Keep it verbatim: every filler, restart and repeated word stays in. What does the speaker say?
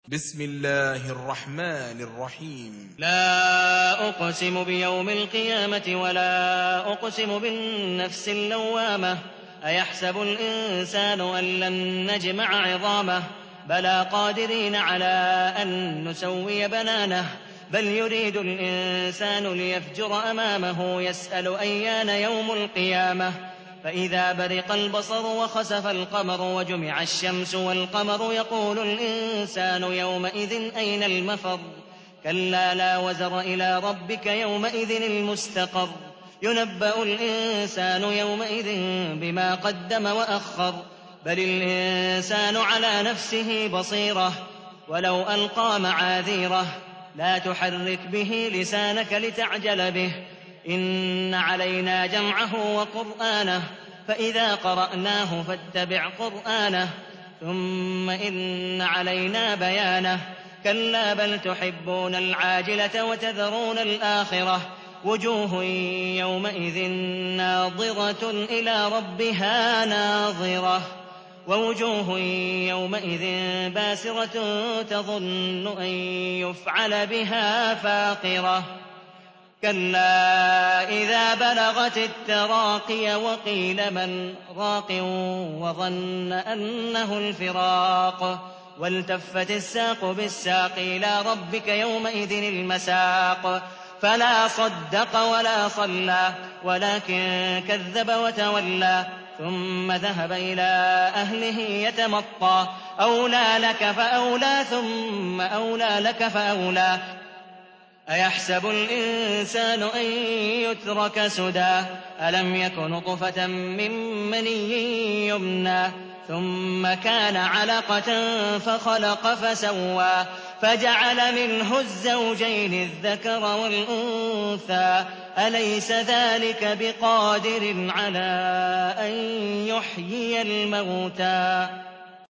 بسم الله الرحمن الرحيم لا أقسم بيوم القيامة ولا أقسم بالنفس اللوامة أيحسب الإنسان أن لن نجمع عظامه بلى قادرين على أن نسوي بنانه بل يريد الإنسان ليفجر أمامه يسأل أيان يوم القيامة فإذا برق البصر وخسف القمر وجمع الشمس والقمر يقول الإنسان يومئذ أين المفر كلا لا وزر إلى ربك يومئذ المستقر ينبأ الإنسان يومئذ بما قدم وأخر بل الإنسان على نفسه بصيرة ولو ألقى معاذيره لا تحرك به لسانك لتعجل به إن علينا جمعه وقرآنه فإذا قرأناه فاتبع قرآنه ثم إن علينا بيانه كلا بل تحبون العاجلة وتذرون الآخرة وجوه يومئذ ناظرة إلى ربها ناظرة ووجوه يومئذ باسرة تظن أن يفعل بها فاقرة كلا إذا بلغت التراقي وقيل من راق وظن أنه الفراق والتفت الساق بالساق إلى ربك يومئذ المساق فلا صدق ولا صلى ولكن كذب وتولى ثم ذهب إلى أهله يتمطى أولى لك فأولى ثم أولى لك فأولى أيحسب الإنسان أن يترك سدى ألم يك نطفة من مني يمنى ثم كان علقة فخلق فسوى فجعل منه الزوجين الذكر والأنثى أليس ذلك بقادر على أن يحيي الموتى